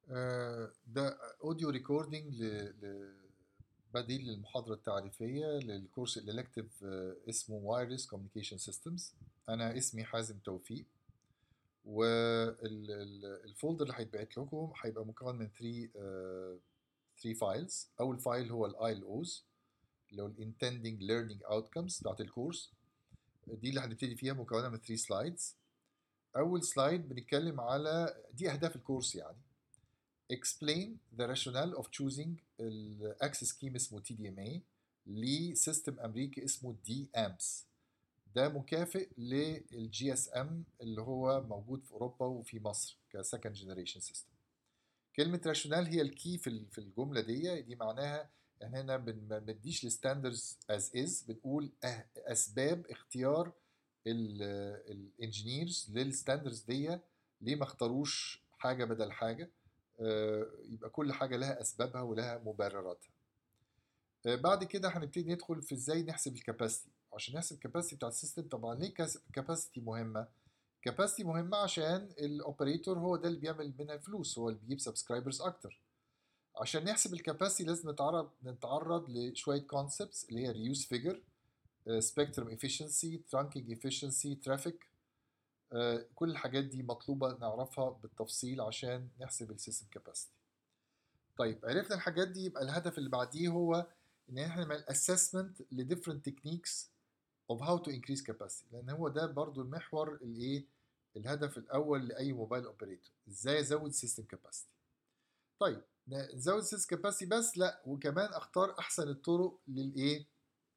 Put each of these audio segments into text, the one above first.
ده اوديو ريكوردينج بديل للمحاضرة التعريفية للكورس الإلكتيف اسمه وايرلس كوميونيكيشن سيستمز. أنا اسمي حازم توفيق، والفولدر اللي هيتبعت لكم هيبقى مكون من 3 فايلز. أول فايل هو الاي ال اوز اللي هو الانتندنج ليرنينج اوتكمز بتاعت الكورس. دي اللي هنبتدي فيها، مكونة من 3 سلايدز. أول سلايد بنتكلم على دي أهداف الكورس، يعني explain the rationale of choosing الاكسس سكيم اسمه TDMA لسيستم امريكي اسمه دي امبس. ده مكافئ للجي اس ام اللي هو موجود في اوروبا وفي مصر كسكند جنريشن سيستم. كلمه راشونال هي الكي في الجمله دي معناها ان احنا ما بنديش الستاندرز از از، بنقول اسباب اختيار الانجينيرز للستاندرز دي، ليه ما اختاروش حاجه بدل حاجه. يبقى كل حاجة لها أسبابها ولها مبرراتها. بعد كده هنبتدي ندخل في إزاي نحسب الكاباسيتي. عشان نحسب الكاباسيتي بتاع السيستم، طبعا ليه كاباسيتي مهمة؟ كاباسيتي مهمة عشان الأوبريتور هو ده اللي بيعمل منها الفلوس، هو اللي بيجيب سبسكرايبرز أكتر. عشان نحسب الكاباسيتي لازم نتعرض لشوية كونسبتس اللي هي ريوز فيجر، سبيكترم افيشنسي، ترانكينج افيشنسي، ترافيك. كل الحاجات دي مطلوبة نعرفها بالتفصيل عشان نحسب السيستم كاباسيتي. طيب عرفنا الحاجات دي، يبقى الهدف اللي بعديه هو ان احنا نعمل assessment ل different techniques of how to increase capacity، لان هو ده برضو المحور الايه، الهدف الاول لاي موبايل اوبريتور، ازاي ازود سيستم كاباسيتي. طيب نزود سيستم كاباسيتي بس لا، وكمان اختار احسن الطرق للايه،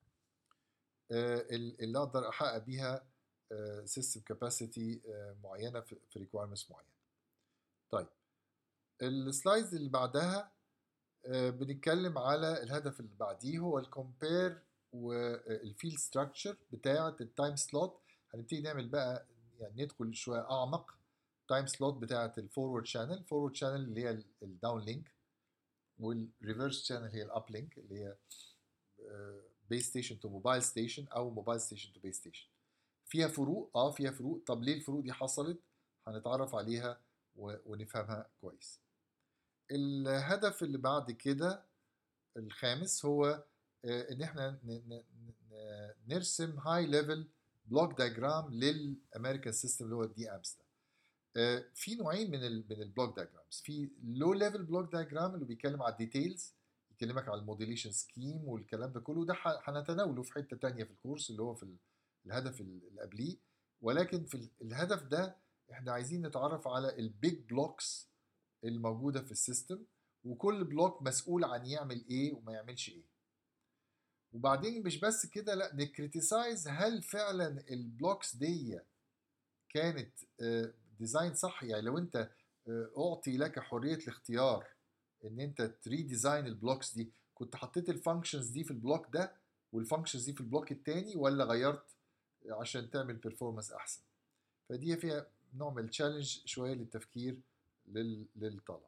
اللي اقدر احقق بيها سيستم كاباسيتي معينه في ريكويرمنتس معينه. طيب السلايدز اللي بعدها بنتكلم على الهدف اللي بعديه، هو الكومبير والفيلد ستراكشر بتاعه التايم سلوت. هنبتدي نعمل بقى، يعني ندخل شويه اعمق. تايم سلوت بتاعه الفورورد شانل، فورورد شانل اللي هي الداون لينك، والريفرس شانل هي الاب لينك اللي هي بيس ستيشن تو موبايل ستيشن او موبايل ستيشن تو بيس ستيشن. فيها فروق، فيها فروق. طب ليه الفروق دي حصلت؟ هنتعرف عليها ونفهمها كويس. الهدف اللي بعد كده الخامس هو ان احنا نرسم هاي ليفل بلوك دايجرام للامريكان سيستم اللي هو الدي امس ده. في نوعين من البلوك دايجرامز. في لو ليفل بلوك دايجرام اللي بيتكلم على الديتيلز، يكلمك على الموديليشن سكيم والكلام ده كله، ده هنتناوله في حته تانية في الكورس اللي هو في الهدف اللي قبليه. ولكن في الهدف ده احنا عايزين نتعرف على البيج بلوكس الموجوده في السيستم، وكل بلوك مسؤول عن يعمل ايه وما يعملش ايه. وبعدين مش بس كده، لا نكريتيسايز هل فعلا البلوكس دي كانت ديزاين صح. يعني لو انت اعطي لك حرية الاختيار ان انت تري ديزاين البلوكس دي، كنت حطيت الفانكشنز دي في البلوك ده والفانكشنز دي في البلوك التاني، ولا غيرت عشان تعمل بيرفورمانس احسن. فدي فيها نوع من التشالنج شوية للتفكير للطلب.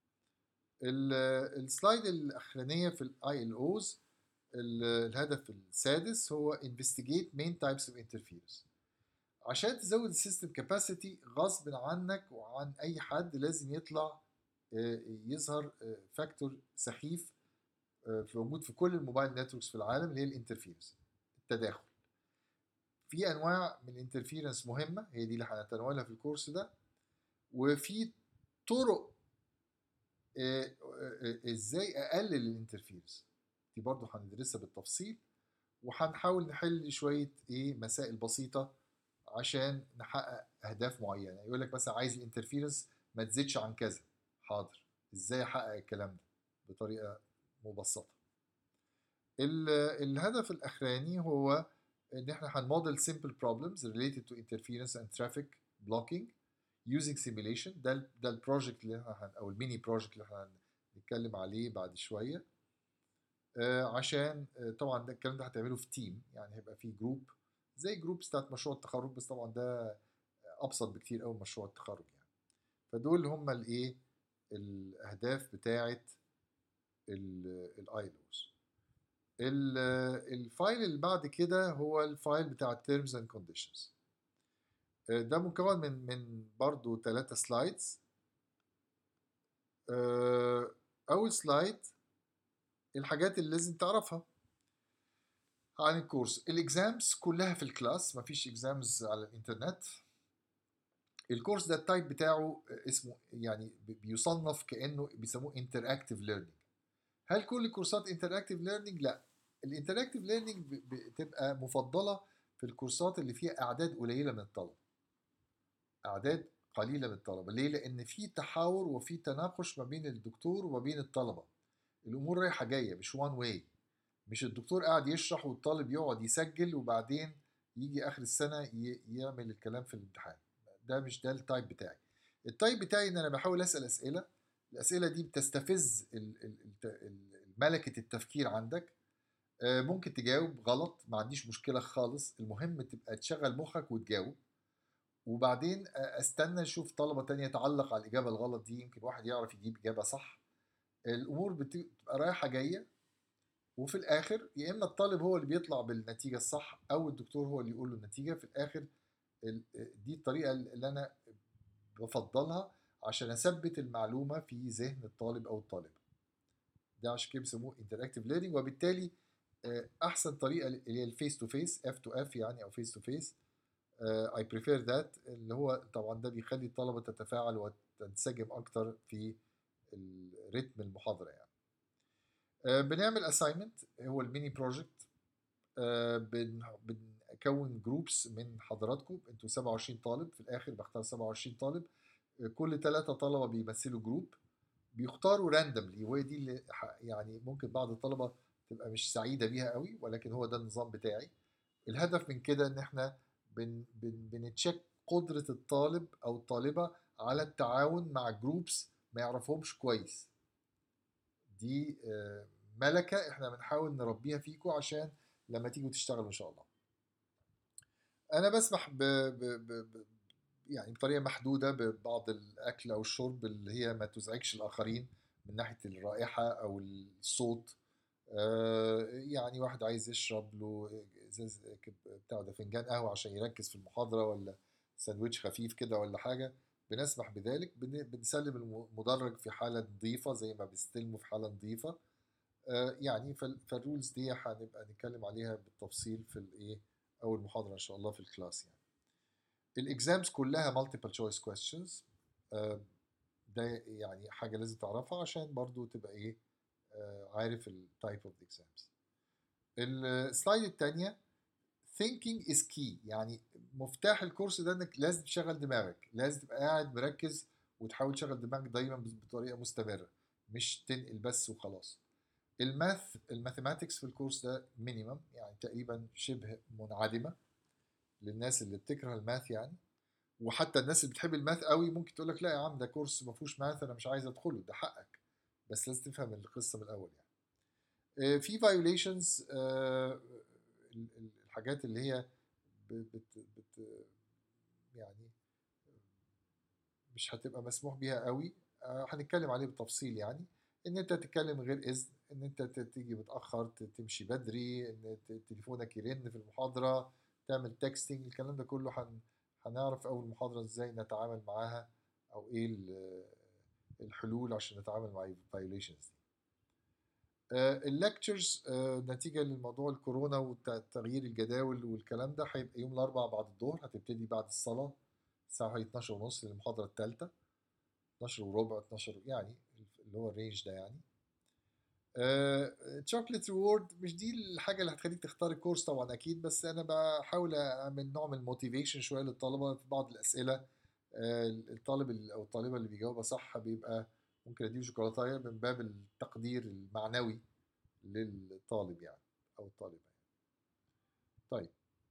السلايد الاخرانيه في الاي ال اوز، الهدف السادس هو investigate main types of interference. عشان تزود السيستم كاباسيتي غصب عنك وعن اي حد لازم يطلع يظهر فاكتور سخيف موجود في كل الموبايل نتوركس في العالم، اللي هي الانترفيرنس، التداخل. في انواع من الانترفيرنس مهمه، هي دي اللي هنتناولها في الكورس ده. وفي طرق ازاي اقلل الانترفيرنس، دي برضو هندرسها بالتفصيل. وهنحاول نحل شويه مسائل بسيطه عشان نحقق اهداف معينه. يقول لك مثلا عايز الانترفيرنس ما تزيدش عن كذا، حاضر، ازاي احقق الكلام ده بطريقه مبسطه. الهدف الاخراني هو ان احنا هنموديل simple problems related to interference and traffic blocking using simulation. ده البروجكت اللي احنا او الميني بروجكت اللي احنا هنتكلم عليه بعد شويه. عشان طبعا ده الكلام ده هتعمله في تيم، يعني هيبقى في جروب زي جروب بتاعت مشروع التخرج، بس طبعا ده ابسط بكتير قوي من مشروع التخرج يعني. فدول هم الايه، الاهداف بتاعت الايلوز. الفايل اللي بعد كده هو الفايل بتاع terms and conditions. ده مكون من برضو 3 سلايدز. اول سلايد الحاجات اللي لازم تعرفها عن الكورس. الاكزامز كلها في الكلاس، مفيش اكزامز على الانترنت. الكورس ده التايب بتاعه اسمه يعني بيصنف كانه بيسموه انتراكتيف ليرنينج. هل كل الكورسات انتراكتيف ليرنينج؟ لا. الانتراكتيف ليرنينج بتبقى مفضله في الكورسات اللي فيها اعداد قليله من الطلبه، اعداد قليله من الطلبه. ليه؟ لان في تحاور وفي تناقش ما بين الدكتور وما بين الطلبه، الامور رايحه جايه مش وان واي. مش الدكتور قاعد يشرح والطالب يقعد يسجل وبعدين يجي اخر السنه يعمل الكلام في الامتحان. مش ده التايب بتاعي. التايب بتاعي ان انا بحاول اسال اسئله، الاسئله دي بتستفز ملكه التفكير عندك. ممكن تجاوب غلط، ما عنديش مشكله خالص، المهم تبقى تشغل مخك وتجاوب. وبعدين استنى اشوف طلبه تانية تعلق على الاجابه الغلط دي، يمكن واحد يعرف يجيب اجابه صح. الامور بتبقى رايحه جايه، وفي الاخر يا اما الطالب هو اللي بيطلع بالنتيجه الصح او الدكتور هو اللي يقول له النتيجه في الاخر. دي الطريقه اللي انا بفضلها عشان اثبت المعلومه في ذهن الطالب او الطالبه. ده عشان كده بيسموه انتراكتيف ليرنينج. وبالتالي احسن طريقه اللي هي الفيس تو فيس، اف تو اف يعني، او فيس تو فيس. اي بريفير ذات، اللي هو طبعا ده بيخلي الطلبه تتفاعل وتنسجم اكتر في رتم المحاضره يعني. بنعمل اساينمنت، هو الميني بروجكت. بنكون جروبس من حضراتكم، انتوا 27 طالب، في الاخر بختار 27 طالب. كل 3 طلبه بيمثلوا جروب، بيختاروا راندملي. وهي دي اللي يعني ممكن بعض الطلبه تبقى مش سعيده بيها قوي، ولكن هو ده النظام بتاعي. الهدف من كده ان احنا بنتشيك قدره الطالب او الطالبه على التعاون مع جروبس ما يعرفهمش كويس. دي ملكه احنا بنحاول نربيها فيكم عشان لما تيجوا تشتغلوا ان شاء الله. انا بسمح يعني بطريقه محدوده ببعض الاكل او الشرب اللي هي ما تزعجش الاخرين من ناحيه الرائحه او الصوت. يعني واحد عايز يشرب له ازاز بتاع ده، فنجان قهوه عشان يركز في المحاضره، ولا ساندوتش خفيف كده ولا حاجه، بنسمح بذلك. بنسلم المدرج في حاله نظيفه زي ما بيستلموا في حاله نظيفه. يعني فالرولز دي هنبقى نتكلم عليها بالتفصيل في الايه، اول محاضره ان شاء الله في الكلاس يعني. الاكزامز كلها multiple choice questions. ده يعني حاجه لازم تعرفها عشان برضو تبقى ايه، عارف التايب اوف اكزامز. السلايد الثانيه thinking is key، يعني مفتاح الكورس ده انك لازم تشغل دماغك، لازم تبقى قاعد مركز وتحاول تشغل دماغك دايما بطريقه مستمره، مش تنقل بس وخلاص. الماثيماتكس في الكورس ده مينيمم، يعني تقريبا شبه منعدمه للناس اللي بتكره الماث يعني. وحتى الناس اللي بتحب الماث قوي ممكن تقول لك لا يا عم ده كورس ما فيهوش ماث انا مش عايز ادخله، ده حقك، بس لازم تفهم القصه من الاول يعني. في فايوليشنز، الحاجات اللي هي بت يعني مش هتبقى مسموح بيها قوي. هنتكلم عليه بالتفصيل يعني. ان انت تتكلم غير اذن، ان انت تيجي متاخر، تمشي بدري، ان تليفونك يرن في المحاضره، تعمل تكستنج، الكلام ده كله هنعرف في اول محاضره ازاي نتعامل معاها، او ايه الحلول عشان نتعامل مع الفايوليشنز دي. الليكتشرز نتيجه للموضوع الكورونا وتغيير الجداول والكلام ده هيبقى يوم الاربعاء بعد الظهر، هتبتدي بعد الصلاه الساعه 12:30 للمحاضره الثالثه، 12 وربع 12 يعني، اللي هو الرينج ده يعني. تشوكلت ريورد مش دي الحاجه اللي هتخليك تختار الكورس طبعا اكيد، بس انا بحاول اعمل نوع من الموتيفيشن شويه للطلبه في بعض الاسئله. الطالب او الطالبه اللي بيجاوبها صح بيبقى ممكن اديله شوكولاتايه من باب التقدير المعنوي للطالب يعني، او الطالبه يعني. طيب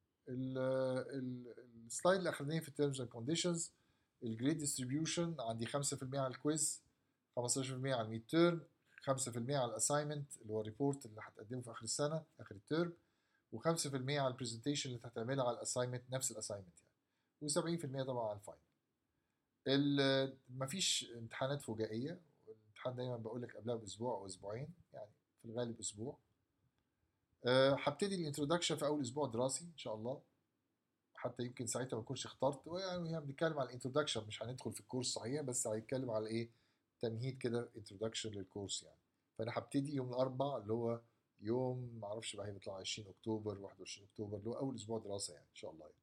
السلايد الاخرانيه في التيرمز اند كونديشنز. الجريد ديستريبيوشن عندي 5% على الكويز، 15% على الميد تيرم، 5% على الاساينمنت اللي هو الريبورت اللي هتقدمه في اخر السنه اخر الترم، و5% على البرزنتيشن اللي هتعملها على الاساينمنت نفس الاساينمنت يعني، و70% طبعا على الفاينل. مفيش امتحانات فجائيه، الامتحان دايما بقول لك قبلها باسبوع او اسبوعين يعني، في الغالب اسبوع. هبتدي الانترودكشن في اول اسبوع دراسي ان شاء الله، حتى يمكن ساعتها ما اكونش اخترت يعني. بنتكلم على الانترودكشن، مش هندخل في الكورس صحيح، بس هنتكلم على ايه، تمهيد كده introduction للكورس يعني. فانا هبتدي يوم الاربعاء اللي هو يوم معرفش بقى هيطلع 20 اكتوبر 21 اكتوبر اللي هو اول اسبوع دراسه يعني ان شاء الله يعني.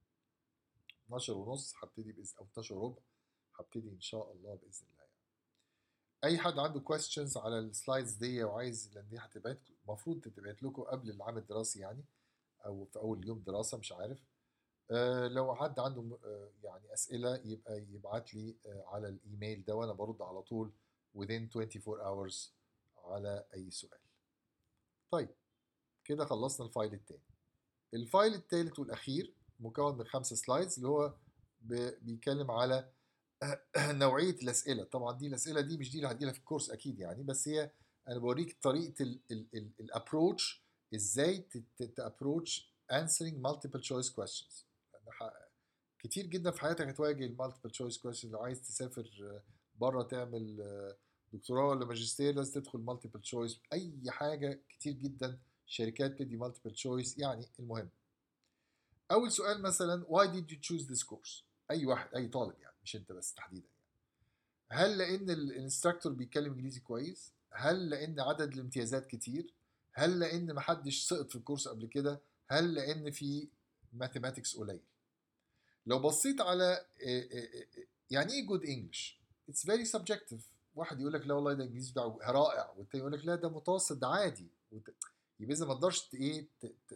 12 ونص هبتدي باذن او 12 وربع هبتدي ان شاء الله باذن الله يعني. اي حد عنده questions على السلايدز دي وعايز، لان دي هتبعت المفروض تتبعت لكم قبل العام الدراسي يعني او في اول يوم دراسه مش عارف. لو حد عنده يعني اسئله يبقى يبعت لي على الايميل ده وانا برد على طول within 24 hours على اي سؤال. طيب كده خلصنا الفايل التاني. الفايل التالت والاخير مكون من 5 سلايدز اللي هو بيتكلم على نوعيه الاسئله. طبعا دي الاسئله دي مش دي اللي هتجيلها في الكورس اكيد يعني، بس هي انا بوريك طريقه الابروتش ازاي تابروتش answering multiple choice questions. كتير جدا في حياتك هتواجه المالتيبل تشويس كويشن. لو عايز تسافر بره تعمل دكتوراه ولا ماجستير لازم تدخل مالتيبل تشويس. اي حاجه كتير جدا شركات بتدي مالتيبل تشويس يعني. المهم اول سؤال مثلا why did you choose this course؟ اي واحد اي طالب يعني مش انت بس تحديدا يعني. هل لان الانستراكتور بيتكلم انجليزي كويس؟ هل لان عدد الامتيازات كتير؟ هل لان محدش سقط في الكورس قبل كده؟ هل لان في ماثيماتكس قليل؟ لو بصيت على يعني ايه جود انجلش، اتس فيري سبجكتيف. واحد يقول لك لا والله ده الانجليزي بتاعه رائع، والتاني يقول لك لا ده متوسط ده عادي. يبقى اذا ما تقدرش ايه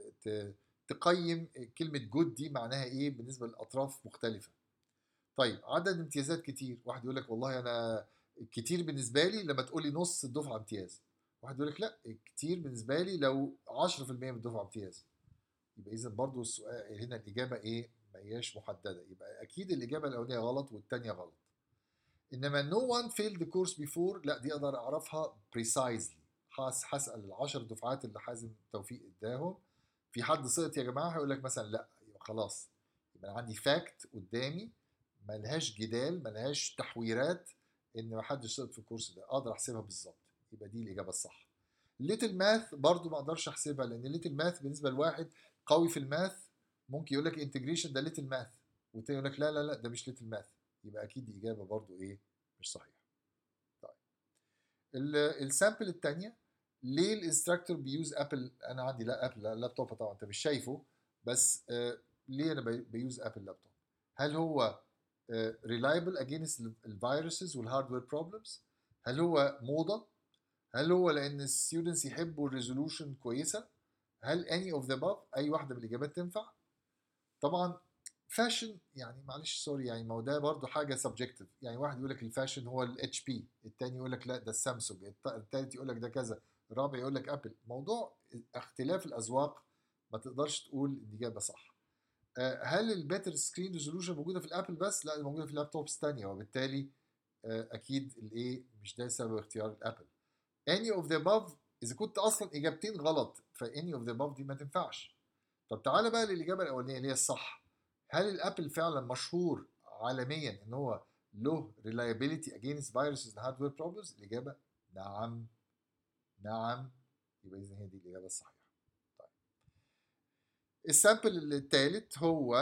تقيم كلمه جود دي معناها ايه بالنسبه لاطراف مختلفه. طيب عدد امتيازات كتير، واحد يقول لك والله انا كتير بالنسبه لي لما تقول لي نص الدفعه امتياز. واحد يقول لك لا كتير بالنسبه لي لو 10% من الدفعه امتياز. يبقى اذا برضو السؤال هنا الاجابه ايه؟ ما هياش محدده. يبقى اكيد الاجابه الاولانيه غلط والثانيه غلط. انما no one failed the course before لا دي اقدر اعرفها precisely. هسال العشر دفعات اللي حازم توفيق اداهم في حد سقط يا جماعه، هيقول لك مثلا لا، يبقى خلاص يبقى عندي فاكت قدامي ملهاش جدال ملهاش تحويرات ان ما حدش سقط في الكورس ده، اقدر احسبها بالظبط. يبقى دي الاجابه الصح. الليتل ماث برضو ما اقدرش احسبها، لان الليتل ماث بالنسبه لواحد قوي في الماث ممكن يقول لك انتجريشن ده ليتل ماث، والتاني يقول لك لا لا لا ده مش ليتل ماث. يبقى اكيد دي اجابه برضو ايه مش صحيحه. طيب السامبل الثانيه، ليه الانستراكتور بيوز ابل؟ انا عندي لا ابل لابتوب طبعا انت مش شايفه، بس ليه انا بيوز ابل لابتوب؟ هل هو reliable against الفيروسز والهاردوير بروبلمز؟ هل هو موضه؟ هل هو لان الستودنتس يحبوا الريزولوشن كويسه؟ هل any of the above؟ اي واحده من الاجابات تنفع. طبعا فاشن يعني معلش سوري يعني ما هو ده برضه حاجه سبجكتيف يعني. واحد يقول لك الفاشن هو الاتش بي، الثاني يقول لك لا ده السامسونج، الثالث يقول لك ده كذا، الرابع يقول لك ابل. موضوع اختلاف الاذواق ما تقدرش تقول الاجابه صح. هل الباتر سكرين ريزولوشن موجوده في الابل بس؟ لا موجوده في اللابتوبس ثانيه، وبالتالي اكيد الايه مش ده سبب اختيار الابل. any of the above اذا كنت اصلا اجابتين غلط ف any of the above دي ما تنفعش. طب تعالى بقى للاجابه الاولانيه اللي هي الصح. هل الابل فعلا مشهور عالميا ان هو له reliability against viruses and hardware problems؟ الاجابه نعم. نعم. يبقى اذا هي دي الاجابه الصحيحه. طيب السامبل الثالث هو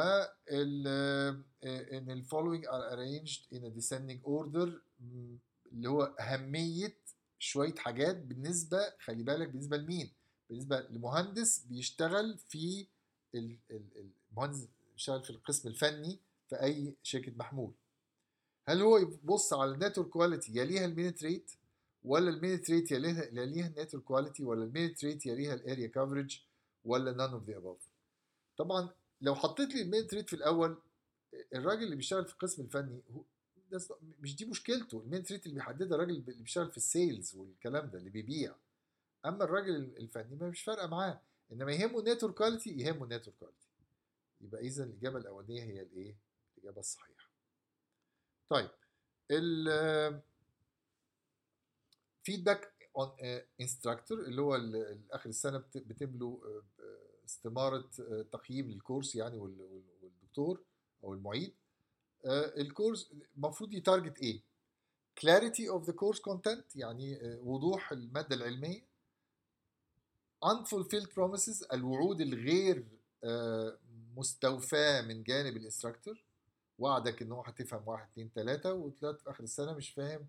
ان ال following are arranged in a descending order، اللي هو اهميه شويه حاجات بالنسبه، خلي بالك بالنسبه لمين؟ بالنسبه لمهندس بيشتغل في المهندس بيشتغل في القسم الفني في اي شركه محمول. هل هو يبص على النتورك كواليتي يليها المينت ريت، ولا المينت ريت يليها النتورك كواليتي، ولا المينت ريت يليها الاريا كفرج، ولا none of the above؟ طبعا لو حطيت لي المينت ريت في الاول، الراجل اللي بيشتغل في القسم الفني مش دي مشكلته. المينت ريت اللي بيحددها الراجل اللي بيشتغل في السيلز والكلام ده اللي بيبيع. اما الراجل الفني ما مش فارقه معاه، انما يهمه النتورك كواليتي، يهمه النتورك كواليتي. يبقى اذا الاجابه الاولانيه هي الايه الاجابه الصحيحه. طيب الفيدباك اون انستراكتور اللي هو اخر السنه بتملوا استماره تقييم للكورس يعني والدكتور او المعيد. الكورس المفروض يتارجت ايه؟ clarity of the course content يعني وضوح الماده العلميه. unfulfilled promises الوعود الغير مستوفاه من جانب الانستراكتور. وعدك ان هو هتفهم 1 2 3 وطلعت في اخر السنه مش فاهم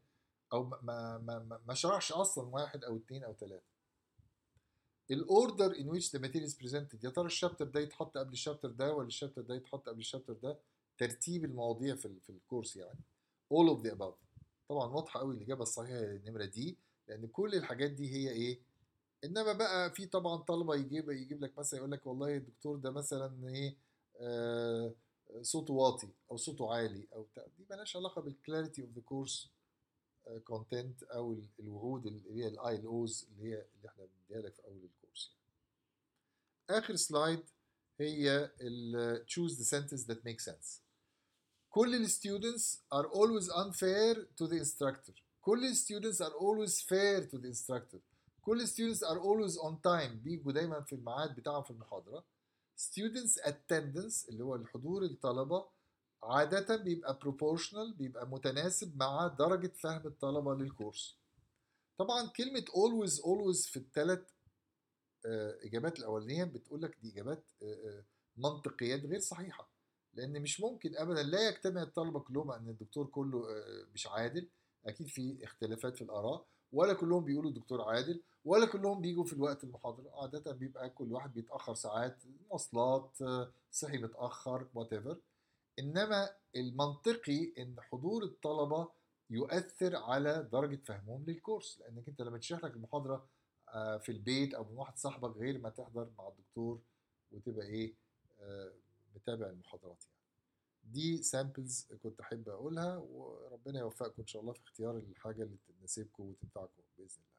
او ما شرحش اصلا واحد او اتنين او تلاته. الاوردر ان which the material is presented، يا ترى الشابتر ده يتحط قبل الشابتر ده ولا الشابتر ده يتحط قبل الشابتر ده، ترتيب المواضيع في الكورس يعني. all of the above. طبعا واضحه قوي الاجابه الصحيحه هي النمره دي، لان كل الحاجات دي هي ايه. انما بقى في طبعا طلبه يجيب لك مثلا يقول لك والله الدكتور ده مثلا ايه، آه صوته واطي او صوته عالي او بتاع، دي مالهاش علاقه بالكلاريتي اوف ذا كورس كونتنت او الوعود اللي هي الاي ال اوز اللي احنا بنديها لك في اول الكورس يعني. اخر سلايد هي ال choose the sentence that makes sense. كل ال students are always unfair to the instructor. كل ال students are always fair to the instructor. كل ال students are always on time، بيجوا دايما في الميعاد بتاعهم في المحاضرة. students attendance اللي هو الحضور الطلبة عادة بيبقى proportional، بيبقى متناسب مع درجة فهم الطلبة للكورس. طبعا كلمة always always في الثلاث إجابات الأولانية بتقول لك دي إجابات منطقيات غير صحيحة، لأن مش ممكن أبدا لا يجتمع الطلبة كلهم أن الدكتور كله مش عادل. أكيد في اختلافات في الآراء، ولا كلهم بيقولوا الدكتور عادل، ولا كلهم بيجوا في الوقت المحاضرة. عادة بيبقى كل واحد بيتأخر ساعات، مواصلات، صحي متأخر whatever. إنما المنطقي إن حضور الطلبة يؤثر على درجة فهمهم للكورس، لأنك أنت لما تشرح لك المحاضرة في البيت أو من واحد صاحبك غير ما تحضر مع الدكتور وتبقى إيه متابع المحاضرات يعني. دي سامبلز كنت أحب أقولها، وربنا يوفقكم إن شاء الله في اختيار الحاجة اللي تناسبكم وتنفعكم بإذن الله.